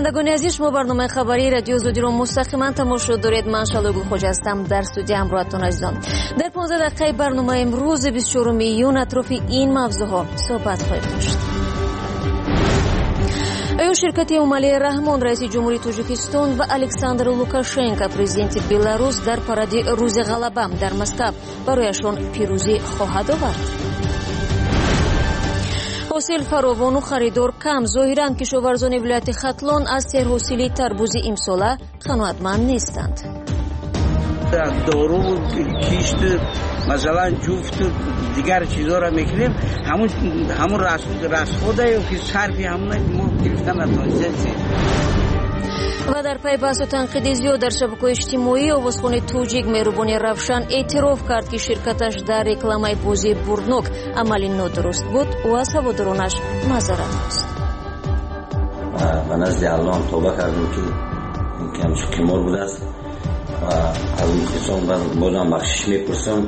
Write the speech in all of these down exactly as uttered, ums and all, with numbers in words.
شنوندگان عزیز، شما برنامه خبری رادیو زودی رو مستقیما تماشا دارید. من شالو گلخوج هستم در استودیو همراهتون عزیزان. در پانزده دقیقه برنامه امروز بیست و چهارم میلیون اطراف این موضوعها صحبت خواهیم داشت. آیا شرکت امالی رحمان رئیس جمهوری تاجیکستان و الکساندر لوکاشنکو پرزیدنت بلاروس در پرد روز غلبه در مسکو برایشان پیروزی خواهد آورد؟ حاصل فراوان و خریدار کم. ظاهراً کشاورزان ولایت ختلان از سرحاصلی تربوز امساله قناعتمند نیستند. دارو و کیشت مثلا جفت و دیگر چیزا را میکنیم، همون همون رسخوده که صرفی همون ما گرفتن نتونستیم. و در پی بحث و تنقید زیاد در شبکه‌های اجتماعی آوازخوان توجیک مهربانی روشن اعتراف کرد که شرکتش در رکلامای بازی بردنوک عملی نادرست بود و از هوادارانش معذرت خواست. و نزد الان توبه کردیم که این کمچه کمال بوده است و از اون خصوصا بازم بخشش میپرسم.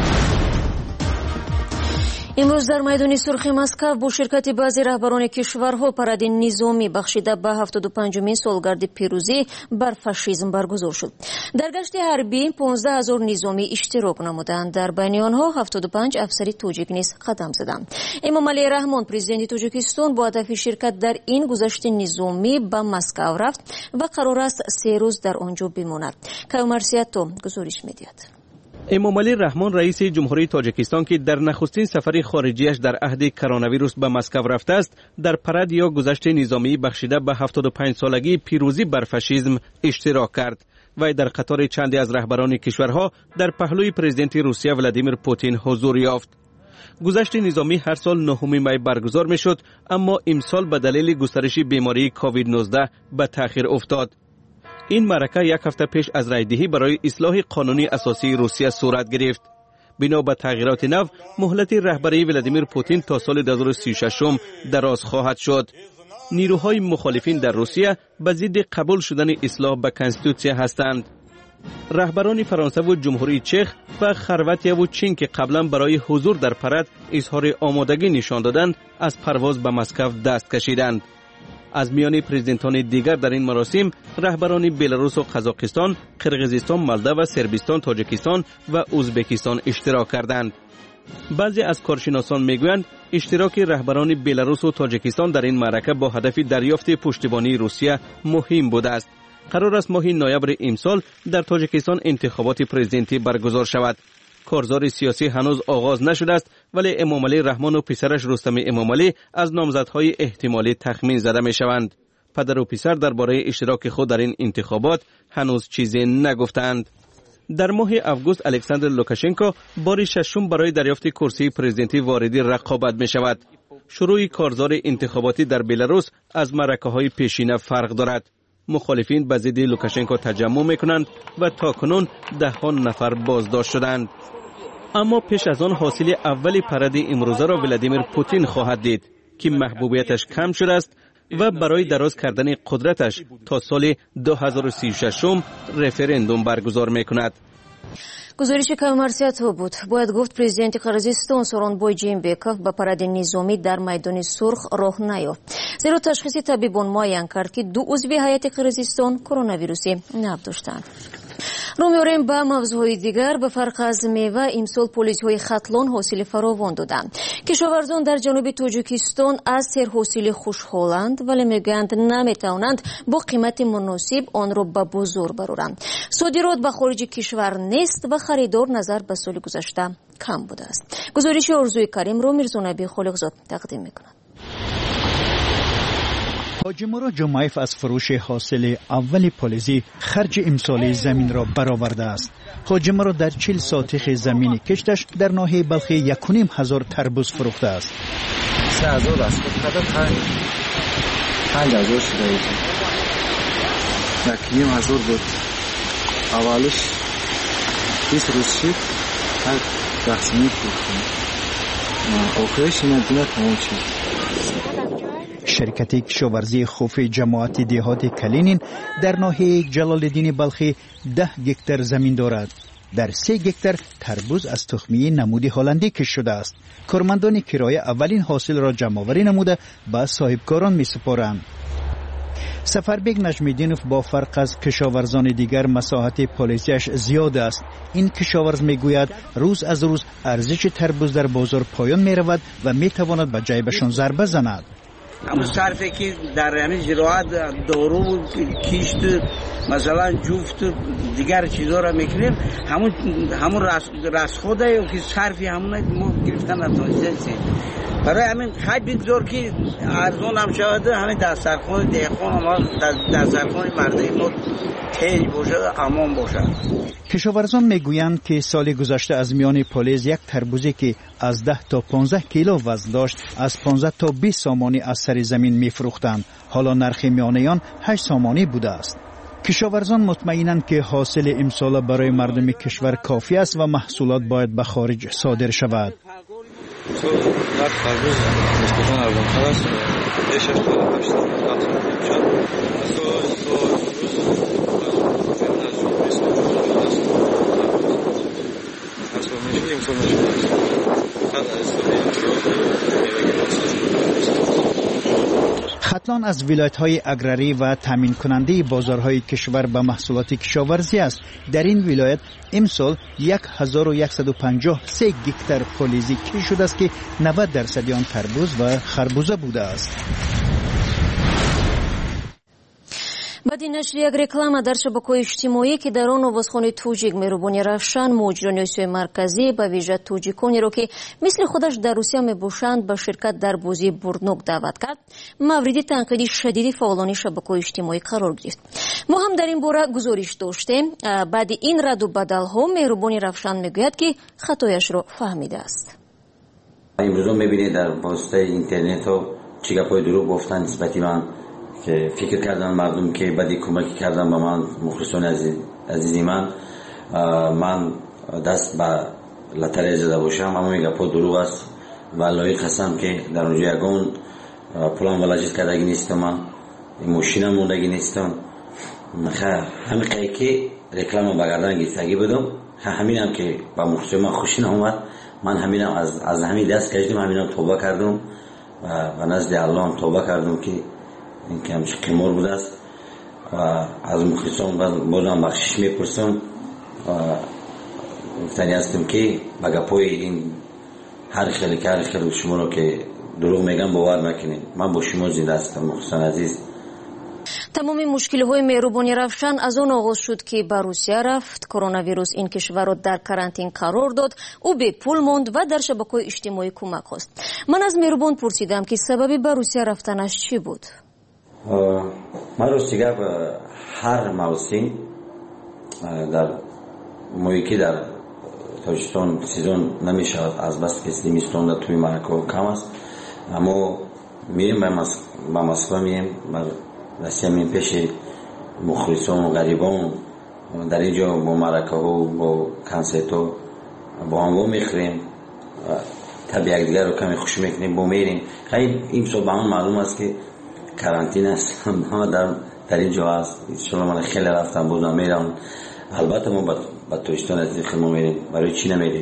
امروز در میدان سرخ مسکو با شرکت بعضی رهبران کشورها پرد نظامی بخشیده به هفتاد و پنجمین سالگرد پیروزی بر فاشیسم برگزار شد. در گشت حربی پانزده هزار نظامی اشتراک نمودند. در بین آنها هفتاد و پنج افسر تاجیک نیز قدم زدند. امامعلی رحمان پرزیدنت تاجیکستان با هدف شرکت در این گذشت نظامی به مسکو رفت و قرار است سه روز در آنجا بماند. کایومرسیاتو گزارش می‌دهد. امامعلی رحمان رئیس جمهوری تاجیکستان که در نخستین سفر خارجیش در عهد کرونا ویروس به مسکو رفته است، در پرد یا گذشت نظامی بخشیده به هفتاد و پنج سالگی پیروزی بر فاشیسم اشتراک کرد و در قطار چندی از رهبران کشورها در پهلوی پرزیدنت روسیه ولادیمیر پوتین حضور یافت. گذشت نظامی هر سال نهم می برگزار میشد، اما امسال به دلیل گسترش بیماری کووید نوزده به تأخیر افتاد. این معرکه یک هفته پیش از رایدهی برای اصلاح قانونی اساسی روسیه صورت گرفت. بنا به تغییرات نو، مهلت رهبری ولادیمیر پوتین تا سال دو هزار و سی و شش دراز خواهد شد. نیروهای مخالفین در روسیه به ضد قبول شدن اصلاح به کنستیتوسیه هستند. رهبران فرانسه و جمهوری چک و خرواتیا و چین که قبلا برای حضور در پرد اظهار آمادگی نشان دادند، از پرواز به مسکو دست کشیدند. از میان پرزیدنتان دیگر در این مراسم رهبران بلاروس و قزاقستان، قرقیزستان، مالدو و سربستان، تاجیکستان و ازبکستان اشتراک کردند. بعضی از کارشناسان میگویند اشتراک رهبران بلاروس و تاجیکستان در این معرکه با هدف دریافت پشتیبانی روسیه مهم بوده است. قرار است ماه نوامبر امسال در تاجیکستان انتخابات پرزیدنتی برگزار شود. کارزار سیاسی هنوز آغاز نشده است، ولی امامعلی رحمان و پسرش رستم امامعلی از نامزدهای احتمالی تخمین زده می شوند. پدر و پسر درباره اشتراک خود در این انتخابات هنوز چیزی نگفتند. در ماه اوگوست الکساندر لوکاشنکو بار ششم برای دریافت کرسی پرزیدنتی واردی رقابت می شود. شروع کارزار انتخاباتی در بلاروس از معرکه‌های پیشینه فرق دارد. مخالفین به ضد لوکاشنکو تجمع میکنند و تاکنون ده‌ها نفر بازداشت شدند. اما پیش از آن حاصل اولی پرد امروزه را ولادیمیر پوتین خواهد دید که محبوبیتش کم شده است و برای دراز کردن قدرتش تا سال دو هزار و سی و شش رفراندوم برگزار میکند. گزارش کایومرسیاتو بود. باید گفت پرزیدنت قرقیزستان سورونبای جیمبکوف به پرد نظامی در میدان سرخ راه نیافت، زیرا تشخیص طبیبان معین کرد که دو عضو هیئت قرقیزستان کرونا ویروسی نب داشتند. رو می‌آوریم به موضوعهای دیگر. به فرق از میوه امسال پلیس‌های ختلان حاصل فراوان دادند. کشاورزان در جنوب تاجیکستان از سرحاصل خوشحالند، ولی میگویند نمیتوانند با قیمت مناسب آن را به بازار برآورند. صادرات به خارج کشور نیست و خریدار نظر به سال گذشته کم بوده است. گزارش آرزوی کریم رو میرزا خالقزاد تقدیم می‌کند. حاجی مراد جمعیف از فروش حاصل اول پالیزی خرج امسالی زمین را برآورده است. حاجی مراد در چهل ساتیخ زمین کشتش در ناحیه بلخ یک و نیم هزار تربوز فروخته است. سه هزار است. فقط پنج پنج هزار شده بود. یک نیم هزار بود. اولش بیست روز شد. هر تقسیمی فروختیم. آخرش این دیگه تمام شد. شرکت کشاورزی خوف جماعت دهات کلینین در ناحیه جلالالدین بلخی ده گکتر زمین دارد. در سه گکتر تربوز از تخمی نمود هلندی کش شده است. کارمندان کرایه اولین حاصل را جمع آوری نموده به صاحبکاران می سپارند. سفربگ نجمیدینوف با فرق از کشاورزان دیگر مساحت پالیسیش زیاد است. این کشاورز میگوید روز از روز ارزش تربوز در بازار پایان می رود و می تواند به جیبشان ضربه زند. همون صرفی که در همین زراعت دارو کیشت مثلا جفت دیگر چیزا را میکنیم همون همون رسخوده که صرفی همون ما گرفتن نتونستیم. برای همین خیلی بگذار که ارزان هم شود همین دسترخوان دهقان ما دسترخوان مردم ما تیز باشه امان باشه. کشاورزان میگویند که سال گذشته از میان پالیز یک تربوزی که از ده تا پانزده کیلو وزن داشت از پانزده تا بیست سامانی از سر زمین میفروختند. حالا نرخ میانه آن هشت سامانی بوده است. کشاورزان مطمئنند که حاصل امسال برای مردم کشور کافی است و محصولات باید به خارج صادر شود. ختلان از ولایت‌های اگراری و تامین کننده بازارهای کشور به محصولات کشاورزی است. در این ولایت امسال هزار و صد و پنجاه و سه گکتار پالیزی کشت شده است که نود درصد آن تربوز و خربوزه بوده است. баъди нашри як реклама дар шабакаҳои иҷтимоӣ ки дар он овозхони туҷик меҳрубони равшан муҳоҷирони осиёи марказӣ ба вижа туҷиконеро ки мисли худаш дар русия мебошанд ба ширкат дар бозии бурднок даъват кард, мавриди танқиди шадиди фаъолони шабакаҳои иҷтимоӣ қарор гирифт. мо ҳам дар ин бора гузориш доштем. баъди ин раду бадалҳо меҳрубони равшан мегӯяд ки хатояшро фаҳмидааст. имрӯзо мебинед дар воситаи интернетҳо чӣ гапҳои дурӯғ гуфтанд нисбати ман که فکر کردن مردم که بدی کمکی کردن به من مخلصان عزیزی من من دست به لطره زده باشم اما میگه پا دروغ است و لایق هستم که در اونجا یکون پولم ولاجت کردگی نیستم من ماشینم موندگی نیستم همین قایی که رکلام بگردن گیرتگی بدم همین هم که با مخلصان من خوشی نامد من همین هم از, از همین دست کشیدم همین هم توبه کردم و نزد الله هم توبه کردم که این که همچه قیمور بوده است و از مخلصان بازم بخشش میپرسم و گفتنی هستم که بگپای این هر خیلی که هر خیلی شما رو که دروغ میگم باور نکنید. من با شما زنده هستم مخلصان عزیز. тамоми мушкилиҳои меҳрубони равшан аз он оғоз шуд ки ба русия рафт, коронавирус ин кишварро дар карантин қарор дод, ӯ бепул монд ва дар шабакаҳои иҷтимоӣ кӯмак хост. ман аз меҳрубон пурсидам ки сабаби ба русия рафтанаш чӣ буд. من رو سیگه هر موسم در مویی که در تاجیکستان سیزن نمیشه از بس که زمستان در توی مرکو کم است اما میریم به مسکو میریم به رسیه میریم پیش مخلصان و غریبان در اینجا با مرکو و با کنسرتو با همو میخریم طبیعت دیگر رو کمی خوش میکنیم با میریم. خیلی این صبح به من معلوم است که کرانتین است ما در در اینجا است. شما من خیلی رفتم بودم میرم البته ما با تاجیکستان از خیلی ما میریم برای چی نمیریم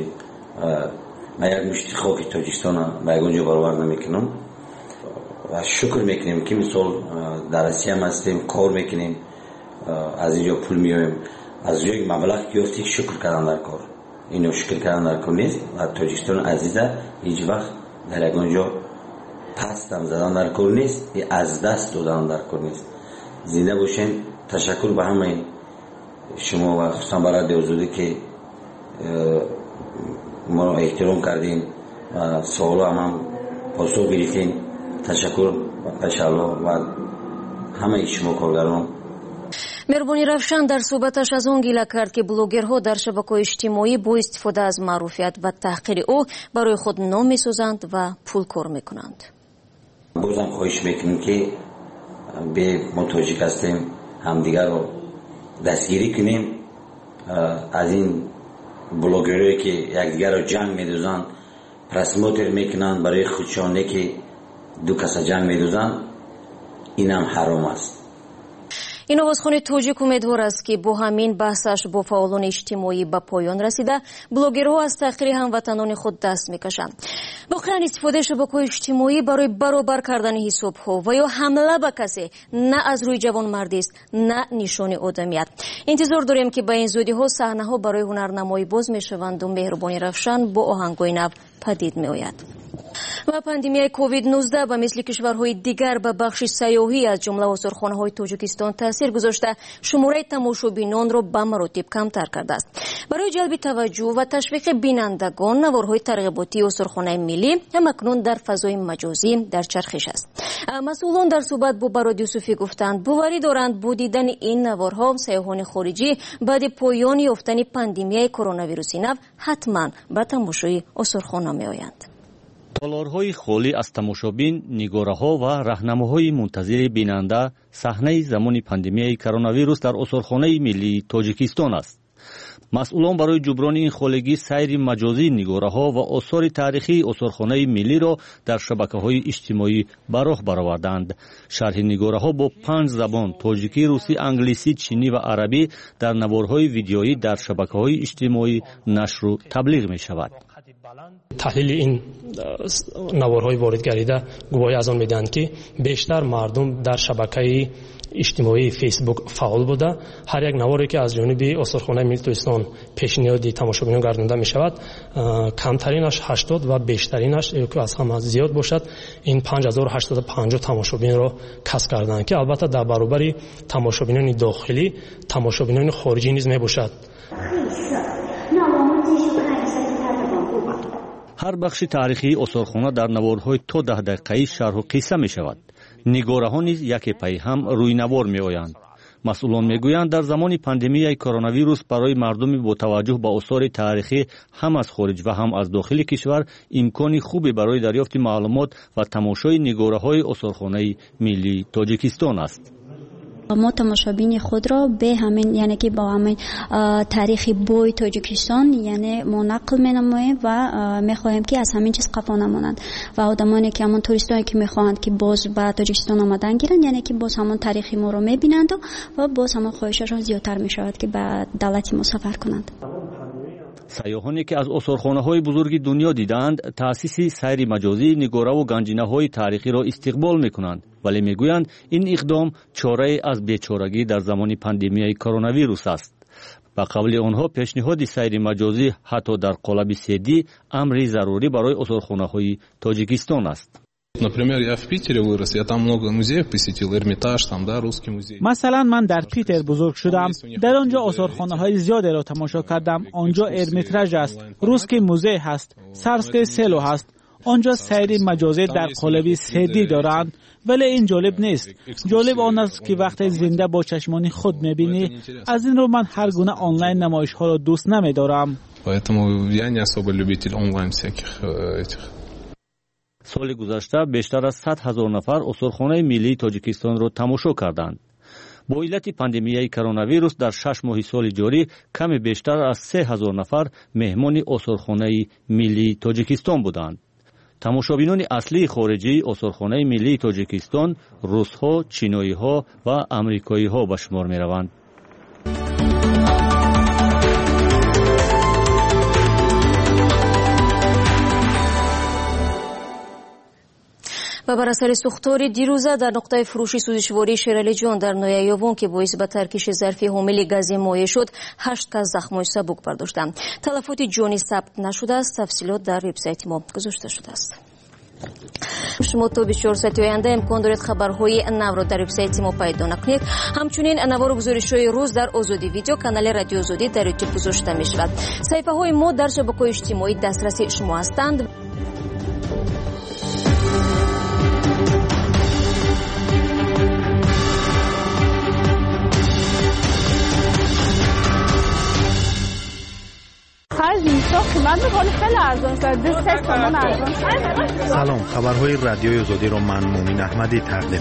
من یک مشتی خاک تاجیکستان با یک اونجا برابر نمیکنم و شکر میکنیم که مثال در آسیا هم هستیم کار میکنیم از اینجا پول میاریم از یک مبلغ گرفتی شکر کردن در کار اینو شکر کردن در کار نیست و تاجیکستان عزیزه هیچ وقت در یک اونجا پستم زدن در کار نیست از دست دادن در کار نیست. زنده باشین. تشکر به همه شما و خصوصا برای دیوزودی که ما رو احترام کردین و سوالو هم هم پاسخ گرفتین. تشکر انشاءالله و همه شما کارگران. меҳрубони равшан дар суҳбаташ аз он гила кард ки блогерҳо дар шабакаҳои иҷтимоӣ бо истифода аз маъруфият ва таҳқири ӯ барои худ ном месозанд ва пул кор мекунанд. بازم خواهش میکنیم که به ما تاجیک هستیم همدیگر رو دستگیری کنیم از این بلوگرهایی که یکدیگر رو جنگ میدوزن پرسموتر میکنن برای خودشانه که دو کس جنگ میدوزن این هم حرام است. این آوازخوان توجیک امیدوار است که با همین بحثش با فعالان اجتماعی به پایان رسیده. بلاگرها از تحقیر هموطنان خود دست میکشند. واقعا استفاده شبکه‌های اجتماعی برای برابر کردن حساب‌ها و یا حمله به کسی نه از روی جوانمردی است نه نشان آدمیت. انتظار داریم که به این زودی‌ها صحنه‌ها برای هنرنمایی باز میشوند و مهربانی رفشان با آهنگ‌های نو پدید میآید. و پاندمیای کووید نوزده به مثل کشورهای دیگر به بخش سیاحی از جمله آثارخانه‌های تاجیکستان تاثیر گذاشته، شماره تماشابینان را به مراتب کمتر کرده است. برای جلب توجه و تشویق بینندگان، نوارهای ترغیباتی آثارخانه ملی همکنون در فضای مجازی در چرخش است. مسئولان در صحبت با برادر یوسفی گفتند باوری دارند با دیدن این نوارها سیاحان خارجی بعد پایان یافتن پاندمیای کرونا ویروسی نو حتما به تماشای آثارخانه میآیند. تالارهای خالی از تماشابین، نگاره‌ها و راهنماهای منتظر بیننده صحنه زمان پاندمیای کرونا ویروس در آثارخانه ملی تاجیکستان است. مسئولان برای جبران این خالگی سیر مجازی نگاره‌ها و آثار تاریخی آثارخانه ملی را در شبکه‌های اجتماعی به راه برآوردند. شرح نگاره‌ها با پنج زبان تاجیکی، روسی، انگلیسی، چینی و عربی در نوارهای ویدیویی در شبکه‌های اجتماعی نشر و تبلیغ می‌شود. تحلیل این نوارهای وارد گردیده گواهی از آن میدهند که بیشتر مردم در شبکه اجتماعی فیسبوک فعال بوده. هر یک نواری که از جانب آثارخانه ملی تاجیکستان پیشنهاد تماشابینان گردانده می شود، کمترینش هشتاد و بیشترینش که از هم زیاد باشد این پنج هزار و هشتصد و پنجاه تماشابین را کسب کردند که البته در برابر تماشابینان داخلی تماشابینان خارجی نیز می باشد. هر بخش تاریخی آثارخانه در نوارهای تا ده دقیقه‌ای شرح و قصه می شود. نگاره‌ها نیز یک پای هم روی نوار می آیند. مسئولان می گویند در زمان پاندمیای کرونا ویروس برای مردم با توجه به آثار تاریخی هم از خارج و هم از داخل کشور امکانی خوبی برای دریافت معلومات و تماشای نگاره‌های آثارخانه ملی تاجیکستان است. ما تماشابین خود را به همین یعنی که با همین تاریخ بوی تاجیکستان یعنی ما نقل می‌نماییم و می‌خواهیم که از همین چیز قفا نمانند و آدمانی که همون توریستانی که می‌خواهند که باز به تاجیکستان آمدن گیرند یعنی که باز همون تاریخ ما رو می‌بینند و باز همون خواهششان زیادتر می‌شود که به دولت ما سفر کنند. سیاحانی که از آثارخانه‌های بزرگ دنیا دیدند تأسیس سیر مجازی نگاره و گنجینه‌های تاریخی را استقبال می‌کنند، ولی می‌گویند این اقدام چاره از بیچارگی در زمان پاندمیای کرونا ویروس است. با قبل آنها پیشنهاد سیر مجازی حتی در قالب سیدی امری ضروری برای آثارخانه‌های تاجیکستان است. Например, я в Питере вырос, я там много музеев посетил, Эрмитаж, там, да, русский музей. مثلا من در پیتر بزرگ شدم. در آنجا آثارخانه‌های زیادی را تماشا کردم. آنجا ارمیتاژ است، روسکی موزه هست، سارسکی سلو هست. آنجا سیر مجازی در قالب سیدی دارند، ولی این جالب نیست. جالب آن است که وقتی زنده با چشمانی خود می‌بینی. از این رو من هر گونه آنلاین نمایش‌ها را دوست نمی‌دارم. Поэтому я не особо любитель онлайн всяких этих. سال گذشته بیشتر از صد هزار نفر آثارخانه ملی تاجیکستان را تماشا کردند. با علت پاندمیای کرونا ویروس در شش ماه سال جاری کمی بیشتر از سه هزار نفر مهمان آثارخانه ملی تاجیکستان بودند. تماشابینان اصلی خارجی آثارخانه ملی تاجیکستان روس‌ها، چینایی‌ها و آمریکایی‌ها به شمار می‌روند. و بر اثر سوختار دیروزه در نقطه فروشی سوزشواری شیرالی جان در نوی یابون که باعث به ترکیش ظرفی حامل گاز مایع شد، هشت کس زخم‌های سبک برداشتند. تلفات جانی ثبت نشده است. تفصیلات در وبسایت ما گذاشته شده است. شما تا بیست و چهار ساعت آینده امکان دارید خبرهای نو را در وبسایت ما پیدا کنید. همچنین نوار و گزارش‌های روز در آزادی ویدیو کانال رادیو آزادی در یوتیوب گذاشته می‌شود. صفحه‌های ما در شبکه‌های اجتماعی دسترسی شما هستند. خیلی خیلی من می‌کنم خیلی ارزان شد. دو سه تومان ارزان شد. سلام، خبرهای رادیوی آزادی را من مومن احمدی تقدیم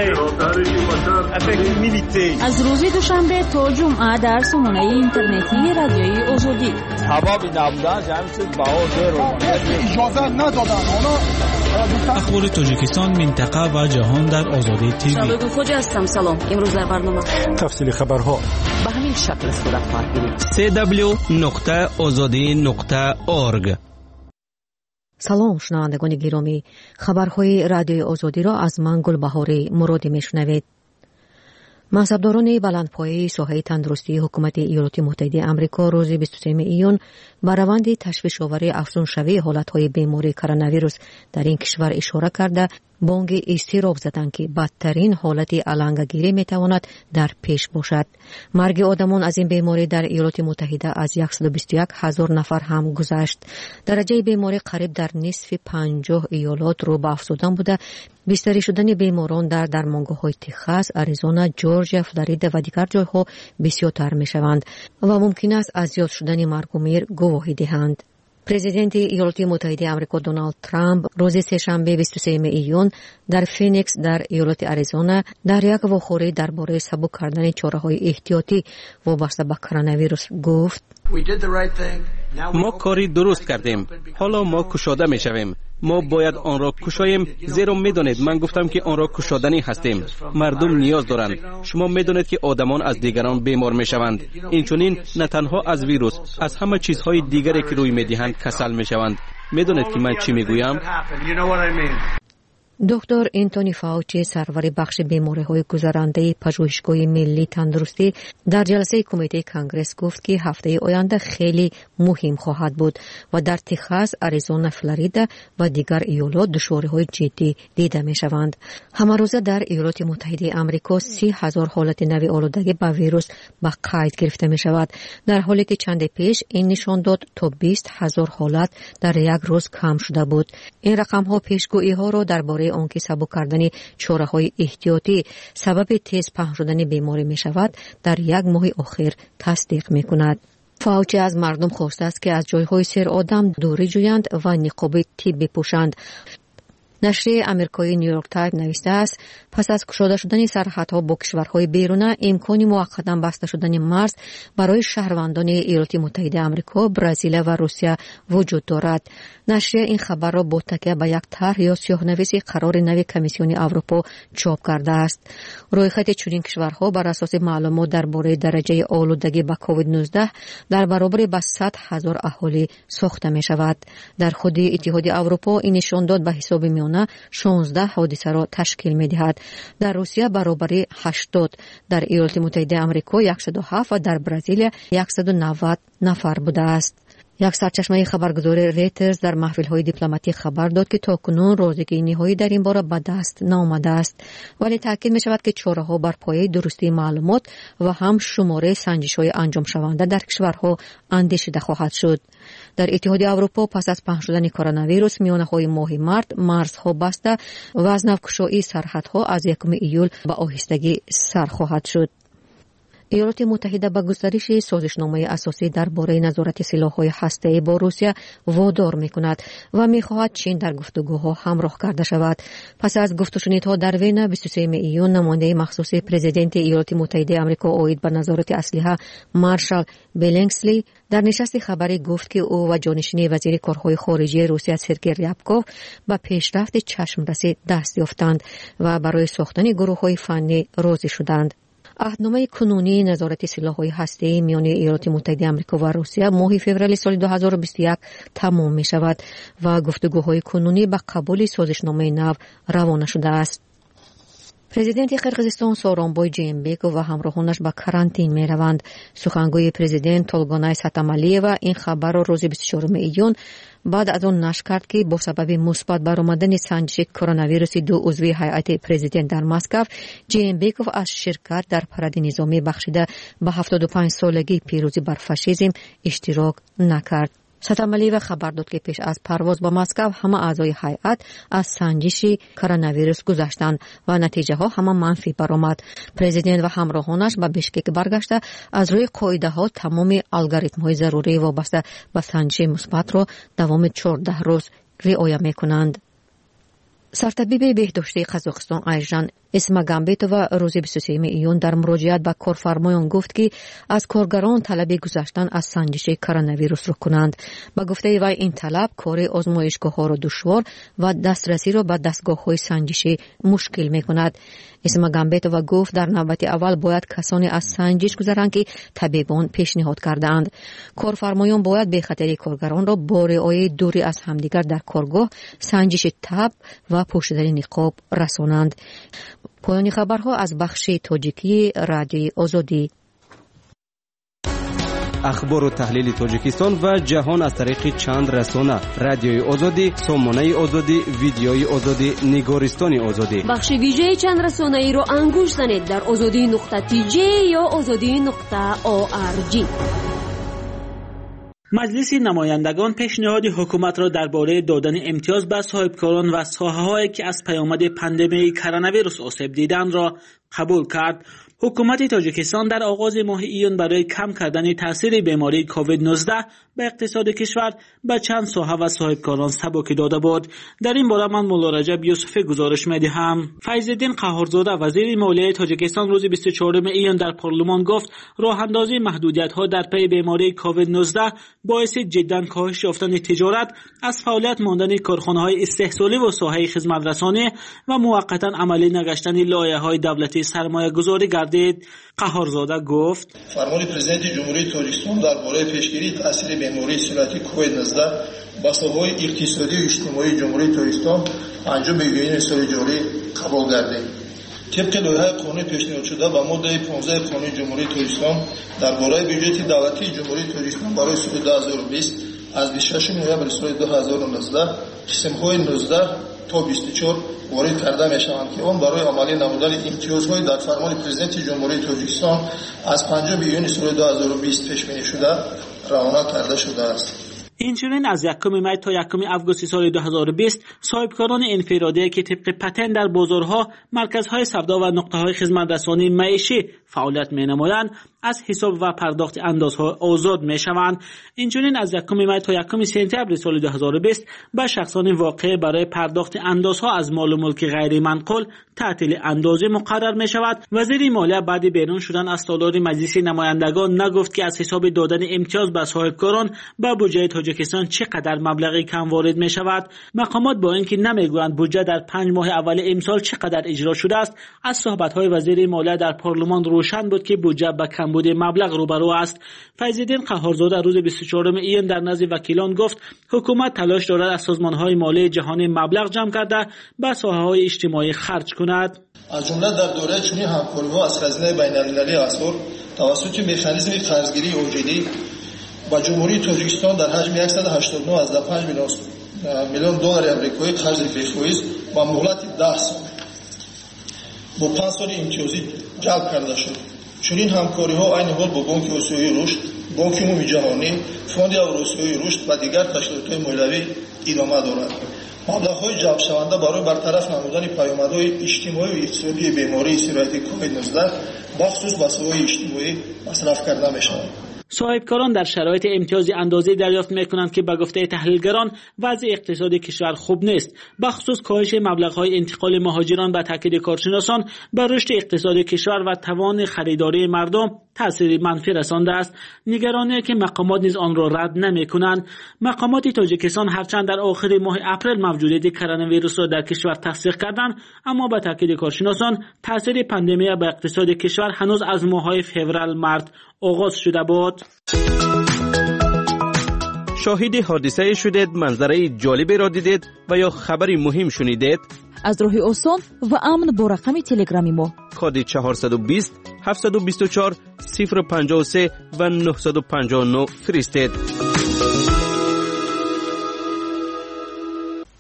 می‌کنم. از روز دوشنبه تا جمعه در سامانه اینترنتی رادیوی آزادی. هوا بی نبودن جمع شد با اجازه ندادن. اخبار تاجیکستان، منطقه و جهان در آزادی تیوی. شبکه خوج هستم. سلام. امروز در برنامه تفصیل خبرها به همین شکل صورت خواهد گرفت. سی دبلیو نقطه آزادی نقطه اورگ. سلام شنوندگان گرامی، خبرهای رادیوی آزادی را از من گلبهاری مرادی میشنوید. منصبداران بلندپایه ساحه تندرستی حکومت ایالات متحده آمریکا روز بیست و سوم ایون به روند تشویش‌آور افزونشوی حالت‌های بیماری کرونا ویروس در این کشور اشاره کرده بانگ اضطراب زدند که بدترین حالت علنگگیری میتواند در پیش باشد. مرگ آدمان از این بیماری در ایالات متحده از صد و بیست و یک هزار نفر هم گذشت. درجه بیماری قریب در نصف پنجاه ایالات رو به افزودن بوده. بیشتری شدن بیماران در درمانگاه‌های تگزاس، آریزونا، جورجیا، فلوریدا و دیگر جاها بسیارتر میشوند و ممکن است از زیاد شدن مرگ و میر گواهی دهند. پرزیدنت ایالات متحده آمریکا دونالد ترامپ روز سه‌شنبه بیست و سوم ایون در فینیکس در ایالت آریزونا در یک واخوری درباره سبک کردن چاره‌های احتیاطی وابسته به کرونا ویروس گفت: ما کاری درست کردیم. حالا ما کشاده می شویم. ما باید آن را کشاییم، زیرا می دانید من گفتم که آن را کشادنی هستیم. مردم نیاز دارند. شما می دانید که آدمان از دیگران بیمار می شوند. اینچنین نه تنها از ویروس، از همه چیزهای دیگری که روی می دهند کسل می شوند. می دانید که من چی می گویم؟ دکتر انتونی فاوچی سرور بخش بیماری‌های گذرنده پژوهشگاه ملی تندرستی در جلسه کمیته کنگره گفت که هفته آینده خیلی مهم خواهد بود و در تگزاس، آریزونا، فلوریدا و دیگر ایالات دشواری‌های جدی دیده می‌شوند. همه روزه در ایالات متحده آمریکا سی هزار حالت نوی آلودگی با ویروس به قید گرفته می‌شود، در حالی که چند پیش این نشان داد تا بیست هزار حالت در یک روز کم شده بود. این رقم‌ها پیشگویی‌ها را درباره آنکه سبک کردن چاره‌های احتیاطی سبب تیز پهن شدن بیماری می شود در یک ماه اخیر تصدیق می کند. فاوچی از مردم خواسته است که از جایهای سیر آدم دوری جویند و نقاب تیب بپوشند. نشر آمریکایی نیویورک تایمز نوشته است پس از گشوده شدن سرحدها با کشورهای بیرونه امکانی موقتا بسته شدن مرز برای شهروندان ایالات متحده آمریکا، برزیل و روسیه وجود دارد. نشر این خبر را با تکیه به یک طرح یا سیاه‌نویس قرار نوی کمیسیون اروپا چاپ کرده است. رویخط چنین کشورها بر اساس معلومات درباره درجه آلودگی به کووید نوزده در برابر به صد هزار اهالی ساخته می شود. در خود اتحاد اروپا این نشان داد به حساب میانه شانزده حادثه را تشکیل می دهد. در روسیه برابر هشتاد، در ایالات متحده آمریکا صد و هفت و در برزیل صد و نود نفر بوده است. یک سرچشمه خبرگزاری ریترز در محفل‌های دیپلماتیک خبر داد که تاکنون رازیگری نهایی در این باره به دست نآمده است، ولی تاکید می‌شود که چاره‌ها بر پایه درستی معلومات و هم شماره سنجش‌های انجام شونده در کشورها اندیشیده خواهد شد. در اتحاد اروپا پس از پهن شدن کرونا ویروس میانه‌های ماه مارس مرزها بسته و از نوگشایی سرحدها از یکم ایول به آهستگی سر خواهد شد. ایالات متحده به گسترش سازشنامه اساسی درباره نظارت سلاح‌های هسته‌ای با روسیه وادار می‌کند و می‌خواهد چین در گفتگوها همراه کرده شود. پس از گفت و شنیدها در وین بیست و سوم ایون نماینده مخصوص پرزیدنت ایالات متحده آمریکا عاید به نظارت اسلحه مارشال بلینکسلی در نشست خبری گفت که او و جانشین وزیر کارهای خارجه روسیه سرگئی ریابکوف به پیشرفت چشمرسی دست یافتند و برای ساختن گروه‌های فنی راضی شدند. عهدنامه کنونی نظارت سلاح‌های هسته‌ای میان ایالات متحده آمریکا و روسیه ماه فوریه سال دو هزار و بیست و یک تمام می شود و گفتگوهای کنونی به قبول سازشنامه نو روانه شده است. پرزیدنت قرقیزستان سورونبای جیمبکوف و همراهانش به کرانتین می روند. سخنگوی پرزیدنت تولگانای ساتامالیوا این خبر را روز بیست و چهارم ایون بعد از آن نشر کرد که با سبب مثبت برآمدن سنجش کرونا ویروس دو عضو هیئت پرزیدنت در مسکو، جیمبکوف از شرکت در پرد نظامی بخشیده به هفتاد و پنج سالگی پیروزی بر فاشیسم اشتراک نکرد. ساتامالیوا خبر داد که پیش از پرواز به مسکو همه اعضای هیئت از سنجش کرونا ویروس گذشتند و نتیجه ها همه منفی برآمد. پرزیدنت و همراهانش به بیشکک برگشته از روی قاعده ها تمام الگوریتم های ضروری وابسته به سنجش مثبت را دوام چهارده روز رعایت میکنند. سرطبیب بهداشتی قزاقستان ایژن اسماگامبتووا روز بیست و سوم ایون در مراجعت به کارفرمایان گفت که از کارگران طلب گذشتن از سنجش کرونا ویروس را کنند. با گفته وی این طلب کار آزمایشگاه‌ها را دشوار و دسترسی را به دستگاه‌های سنجشی مشکل می‌کند. اسماگامبتووا گفت در نوبت اول باید کسانی از سنجش گذرند که طبیبان پیشنهاد کردند. کارفرمایان باید به خاطر کارگران را با رعایت دوری از همدیگر در کارگاه سنجش تب و پوشیدن نقاب رسانند. پایان خبرها از بخش تاجیکی رادیوی آزادی. اخبار و تحلیل تاجیکستان و جهان از طریق چند رسانه: رادیوی آزادی، سامانه آزادی، ویدیوی آزادی، نگارستان آزادی. بخش ویژه چند رسانه ای را انگوش زنید در آزادی نقطه تی جی یا آزادی نقطه او آر جی. مجلس نمایندگان پیشنهاد حکومت را درباره دادن امتیاز به صاحبکاران و ساحه‌هایی که از پیامد پاندمی کرونا ویروس آسیب دیدند را قبول کرد. حکومت تاجیکستان در آغاز ماه ایون برای کم کردن تاثیر بیماری کووید نوزده به اقتصاد کشور به چند ساحه و صاحبکاران سبکی داده بود. در این باره من مولا رجب یوسفی گزارش می‌دهم. فیض‌الدین قهارزاده وزیر مالیه تاجیکستان روز بیست و چهارم ایون در پارلمان گفت راه اندازی محدودیت‌ها در پی بیماری کووید نوزده باعث جداً کاهش یافتن تجارت، از فعالیت ماندن کارخانه‌های استحصالی و ساحه خدمت‌رسانی و موقتاً عملی نگشتن لایحه‌های دولتی سرمایه‌گذاری گردید. قهارزاده گفت فرمان پرزیدنت جمهوری تاجیکستان درباره پیشگیری تاثیر بیماری سرطانی کووید نوزده بر ساحه‌های اقتصادی و اجتماعی جمهوری تاجیکستان انجام بیان سال جاری قبول گردید. طبق لایحه قانونی پیشنهاد شده و ماده پانزده قانون جمهوری تاجیکستان درباره بودجت دولتی جمهوری تاجیکستان برای سال دو هزار و بیست از بیست و ششم نوامبر سال دو هزار و نوزده قسم‌های نوزده تا بیست و چهار وارد کرده می‌شوند که آن برای عملی نمودن امتیازهای در فرمان پرزیدنت جمهوری تاجیکستان از پنجم بیون سال دو هزار و بیست پیش بینی شده روانه کرده شده است. اینچنین از یکم می تا یکم آگوست سال دو هزار و بیست صاحبکاران انفرادی که طبق پتن در بازارها، مرکزهای سودا و نقطه‌های خدمت‌رسانی معیشی فعالیت می‌نمایند از حساب و پرداخت اندازها آزاد می‌شوند. اینچنین از یکم می تا یکم سپتامبر سال دو هزار و بیست به شخصان واقع برای پرداخت اندازها از مال و ملک غیر منقول تعطیل اندازه مقرر می‌شود. وزیر مالیه بعد بیرون شدن از تالار مجلس نمایندگان نگفت که از حساب دادن امتیاز به صاحبکاران به بودجه تاجیکستان چقدر مبلغی کم وارد می شود. مقامات با اینکه نمیگویند بودجه در پنج ماه اول امسال چقدر اجرا شده است، از صحبت‌های وزیر مالیه در پارلمان روشن بود که بودجه به کمبود مبلغ روبرو است. فیض‌الدین قهارزاده روز بیست و چهارم ایون در نزد وکیلان گفت حکومت تلاش دارد از سازمان‌های مالی جهانی مبلغ جمع کرده به ساحه‌های اجتماعی خرج کند. از جمله در دوره چنین همکاری‌ها از خزینه بین‌المللی اسعار توسط مکانیزم قرضگیری اوجیدی با جمهوری تاجیکستان در حجم صد و هشتاد و نه ممیز پنج میلیون دلار آمریکایی قرض بی‌فایز با مهلت ده سال با پنج سال امتیازی جلب کرده شد. چنین همکاری‌ها عین حال با بانک آسیایی رشد، بانک عمومی جهانی، فوند اوراسیایی رشد و دیگر تشکیلات‌های مالیوی ادامه دارد. مبلغ‌های جلب شونده برای برطرف نمودن پیامدهای اجتماعی و اقتصادی بیماری سرطانی کووید نوزده بخصوص به ساحه اجتماعی مصرف کرده می‌شود. صاحبکاران در شرایط امتیاز اندازه دریافت می‌کنند که به گفته تحلیلگران وضع اقتصادی کشور خوب نیست. بخصوص کاهش مبلغ‌های انتقال مهاجران به تاکید کارشناسان بر رشد اقتصادی کشور و توان خریداری مردم تأثیر منفی رسانده است. نگرانی که مقامات نیز آن را رد نمی‌کنند. مقامات تاجیکستان هرچند در آخر ماه اپریل موجودیت کرونا ویروس را در کشور تصدیق کردند، اما به تاکید کارشناسان تأثیر پاندمی به اقتصاد کشور هنوز از ماه‌های فوریه مارس آغاز شده بود. شاهد حادثه شدید، منظره جالبی را دیدید و یا خبری مهم شنیدید؟ از راه آسان و امن با رقم تلگرامی ما کد چهارصد و بیست هفتصد و بیست و چهار صفر پنجاه و سه و نهصد و پنجاه و نه فرستید.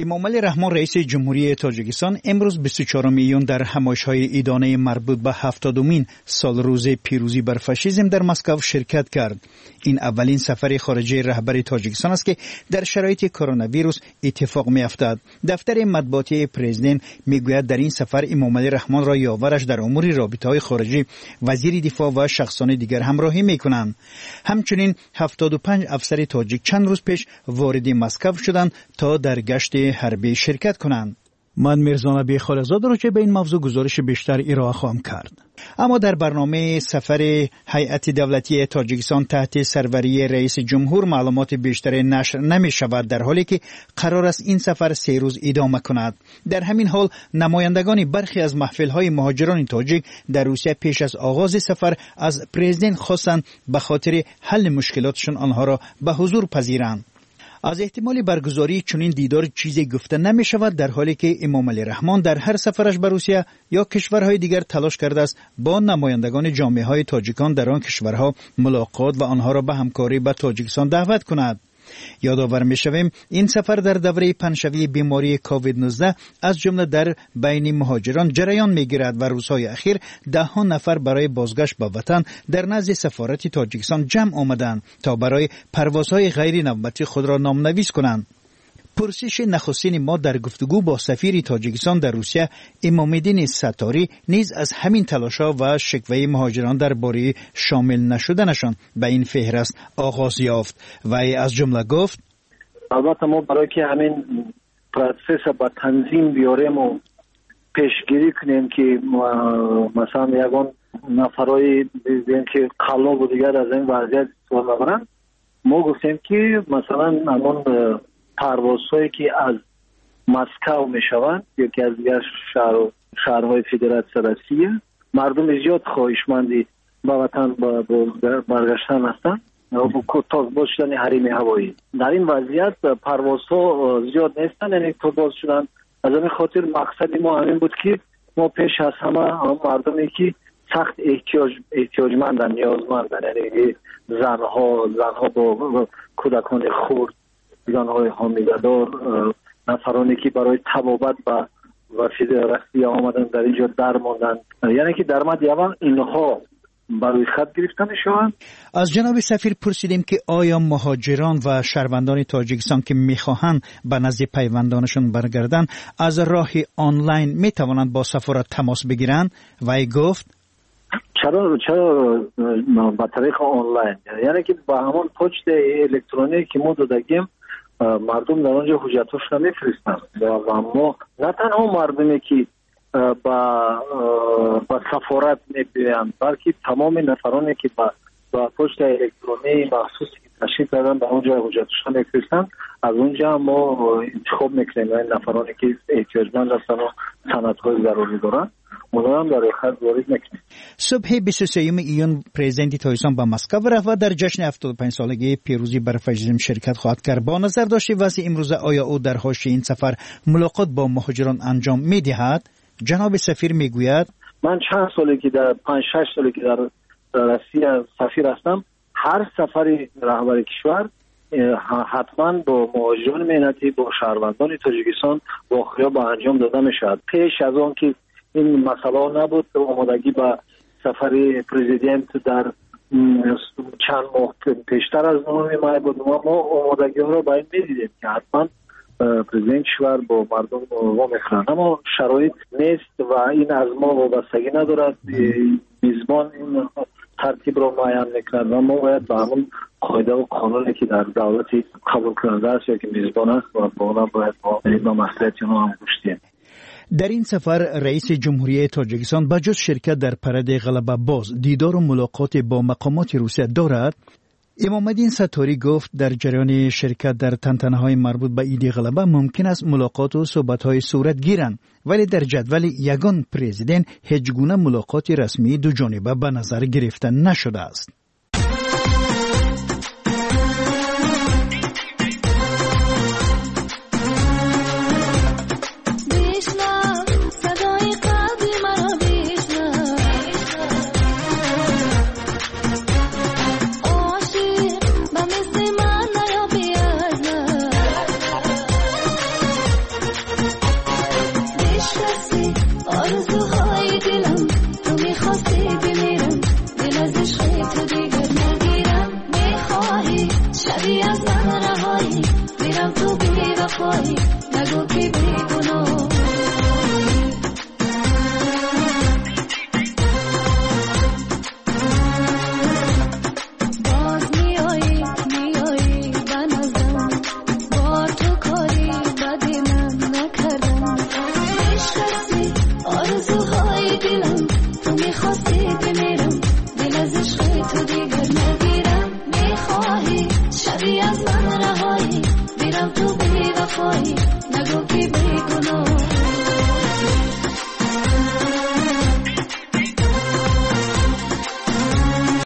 امامعلی رحمان رئیس جمهوری تاجیکستان امروز بیست و چهارم ایون در همایش‌های ایدانه مربوط به هفتادمین سال روز پیروزی بر فاشیسم در مسکو شرکت کرد. این اولین سفر خارجی رهبر تاجیکستان است که در شرایط کرونا ویروس اتفاق می‌افتد. دفتر مطبوعاتی پرزیدنت میگوید در این سفر امامعلی رحمان را یاورش در امور رابطه‌های خارجی، وزیر دفاع و شخصان دیگر همراهی می‌کنند. همچنین هفتاد و پنج افسر تاجیک چند روز پیش وارد مسکو شدند تا در گشت حربی شرکت کنند. من میرزا نبی خالقزاده رو که به این موضوع گزارش بیشتر ارائه خواهم کرد. اما در برنامه سفر هیئت دولتی تاجیکستان تحت سروری رئیس جمهور معلومات بیشتر نشر نمی شود، در حالی که قرار است این سفر سه روز ادامه کند. در همین حال نمایندگان برخی از محفل‌های مهاجران تاجیک در روسیه پیش از آغاز سفر از پرزیدنت خواستند به خاطر حل مشکلاتشان آنها را به حضور پذیرند. از احتمال برگزاری چنین دیدار چیزی گفته نمی شود، در حالی که امامعلی رحمان در هر سفرش به روسیه یا کشورهای دیگر تلاش کرده است با نمایندگان جامعه های تاجیکان در آن کشورها ملاقات و آنها را به همکاری با تاجیکستان دعوت کند. یادآور می‌شویم این سفر در دوره پنجشنبه بیماری کووید نوزده از جمله در بین مهاجران جریان می‌گیرد و روزهای اخیر ده ها نفر برای بازگشت به وطن در نزد سفارت تاجیکستان جمع آمدند تا برای پروازهای غیر نوبتی خود را نامنویس کنند. پرسش نخستین ما در گفتگو با سفیر تاجیکستان در روسیه امام‌الدین ستاری نیز از همین تلاش‌ها و شکوه مهاجران درباره شامل نشدنشان به این فهرست آغاز یافت و از جمله گفت: البته ما برای که همین پروسس با تنظیم بیاریم و پیشگیری کنیم که مثلا یگان نفرای دیدیم که قلاب و دیگر از این وضعیت سوال نبرن، ما گفتیم که مثلا همون پروازهایی که از مسکو می شوند یکی از دیگر شهر شهرهای فدراسیون روسیه، مردم زیاد خواهشمندی به وطن برگشتن هستند و تاز باز شدن حریم هوایی. در این وضعیت پروازها زیاد نیستند، یعنی تو باز شدن. از این خاطر مقصد ما همین بود که ما پیش از همه هم مردمی که سخت احتیاج احتیاجمندن، نیازمندن، یعنی زنها زنها با کودکان خرد، زنهای حامله‌دار، نفرانی که برای طبابت و و فدراسیون آمدن در اینجا درماندن، یعنی که درآمد یوان اینها برای خط گرفتن شوند. از جناب سفیر پرسیدیم که آیا مهاجران و شهروندان تاجیکستان که میخواهند به نزد پیوندانشان برگردند از راه آنلاین میتوانند با سفارت تماس بگیرند؟ و ای گفت چرا چرا به طریق آنلاین، یعنی که با همون پست الکترونیکی که ما دادیم مردم در آنجا حجتاشون میفرستن و ما نه تنها مردمی که با با سفارت میبینن، بلکه تمام نفرانی که با با پست الکترونیکی مخصوصی که تشکیل کردن به اونجا حجتاشون میفرستن، از اونجا ما انتخاب میکنیم این نفرانی که احتیاجمند هستن و سندهای ضروری دارن اونا هم در خط وارد میکنیم. صبح بیست و سوم ایون پرزیدنت تاجیکستان به مسکو رفت و در جشن هفتاد و پنج سالگی پیروزی بر فاشیسم شرکت خواهد کرد. با نظر داشته وضع امروز آیا او در حاشیه این سفر ملاقات با مهاجران انجام میدهد؟ جناب سفیر میگوید: من چند سالی که در پنج شش سالی که در روسیه سفیر هستم، هر سفری رهبر کشور حتما با مهاجران مهنتی، با شهروندان تاجیکستان واقعا با انجام داده میشد. پیش از آن که این مسئله نبود، آمادگی با سفر پرزیدنت در چند ماه پیشتر از نهم ماه بود. ما آمادگی ها را باید میدیدیم که حتما پرزیدنت کشور با مردم وا میخوان، اما شرایط نیست و این از ما وابستگی ندارد. میزبان این ترتیب را معین میکند و ما باید با همون قاعده و قانونی که در دولتی قبول کننده است یا که میزبان است و با اونها باید با مصلحت اونها هم گوش. در این سفر رئیس جمهوری تاجیکستان بجز شرکت در پرد غلبه باز دیدار و ملاقات با مقامات روسیه دارد. امام‌الدین ستاری گفت در جریان شرکت در تنتنه‌های مربوط به عید غلبه ممکن است ملاقات و صحبت‌های صورت گیرند، ولی در جدول یگان پرزیدنت هیچ گونه ملاقات رسمی دو جانبه به نظر گرفته نشده است.